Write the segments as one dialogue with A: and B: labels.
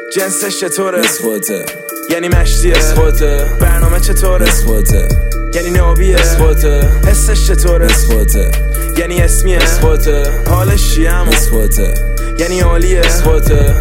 A: جنسش چطوره؟
B: اسخوته
A: یعنی مشتیه
B: اسخوته
A: برنامه چطوره؟
B: اسخوته
A: یعنی نوبیه
B: اسخوته
A: حسش چطوره؟
B: اسخوته
A: یعنی اسمیه
B: اسخوته
A: حالش چیه همون
B: اسخوته
A: یعنی عالیه
B: اسخوته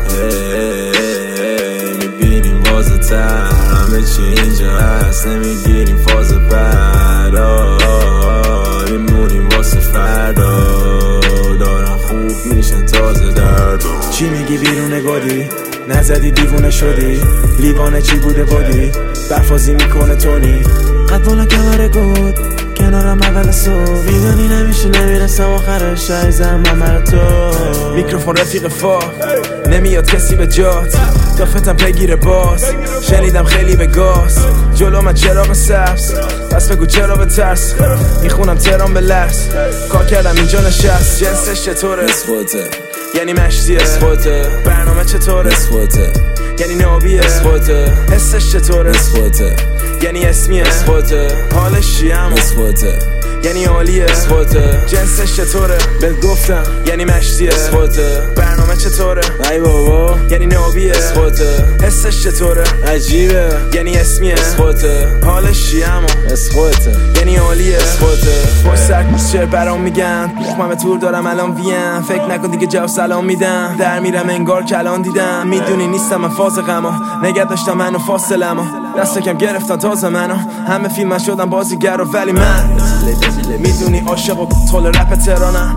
B: میبینیم واسه تر همه چی اینجا هست نمیگیریم فاز بعد میمونیم واسه فردا دارن خوب میشن تازه درد
A: چی میگی بیرون گادی؟ نزدی دیوونه شدی؟ لیوانه چی بوده بادی؟ برفازی میکنه تونی قد بالا کمره گود کنارم اول صبح میدونی نمیشه نمیرسم آخرش عیزم من تو میکروفون رفیق فا نمیاد کسی به جات دافتم بگیره باز شنیدم خیلی به گاز جلو من چراغ سبز پس بگو چرا به ترس میخونم ترام به لرز کار کردم اینجا نشست جنسش چطوره؟
B: اسخوته
A: یعنی مشتیه
B: اسخوته
A: برنامه چطوره؟
B: اسخوته
A: یعنی نوبیه
B: اسخوته
A: حسش چطوره؟
B: اسخوته
A: یعنی اسمیه
B: اسخوته
A: حالش چیه همون
B: اسخوته
A: یعنی عالیه
B: اسخوته
A: جنسش چطوره؟
B: بهت گفتم
A: یعنی مشتیه
B: اسخوته
A: برنامه چطوره؟
B: ای بابا
A: یعنی نوبیه
B: اسخوته
A: حسش چطوره؟
B: عجیبه
A: یعنی اسمیه
B: اسخوته
A: حالش چیه همون
B: اسخوته
A: یعنی عالیه
B: اسخوته
A: باش سرکوز چر برام میگن من تور دارم الان ویم فکر نکن دیگه جواب سلام میدم در میرم انگار کلان دیدم میدونی نیستم من فاز غما نگه داشتم منو فاصلمو دست کم گرفتن تازه منو همه فیلم شدم بازیگر ولی من میدونی عاشق و طول رپ تهرانم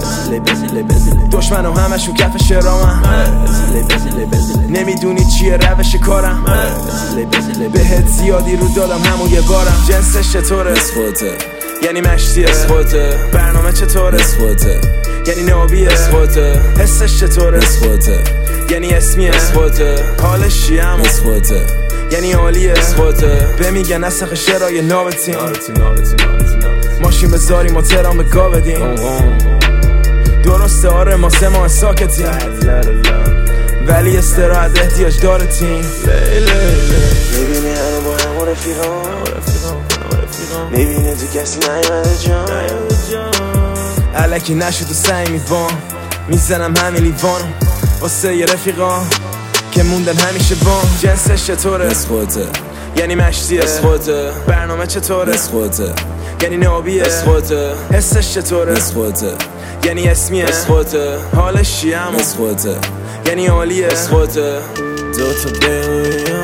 A: دشمنو همشون کف شرامم نمیدونی چیه روش کارم بهت زیادی رو دادم همون یه بارم جنسش چطوره؟
B: اسخوته
A: یعنی مشتیه
B: اسخوته
A: برنامه چطوره؟
B: اسخوته
A: یعنی نوبیه
B: اسخوته
A: حسش چطوره؟
B: اسخوته
A: یعنی اسمیه
B: اسخوته
A: حالش چیه همون
B: اسخوته
A: یعنی عالیه
B: اسخوته
A: به میگن نسخ شرای نابتیم ماشین بذاریم و ترام به گا بدیم درسته آره ما 3 ماه ساکتیم ولی استراحت احتیاج داره تیم میبینی همه با همون رفیقان میبینی تو کسی نیومده جان علکی نشد و سعی میبان میزنم همین لیوانو واسه یه رفیقان که موندن همیشه بان جنسش چطوره؟
B: اسخوته
A: یعنی مشتیه
B: اسخوته
A: برنامه چطوره؟
B: اسخوته
A: یعنی نوبیه
B: اسخوته
A: حسش چطوره؟
B: اسخوته
A: یعنی اسمیه
B: اسخوته
A: حالش چیه همون
B: اسخوته
A: یعنی عالیه
B: اسخوته
A: دوتا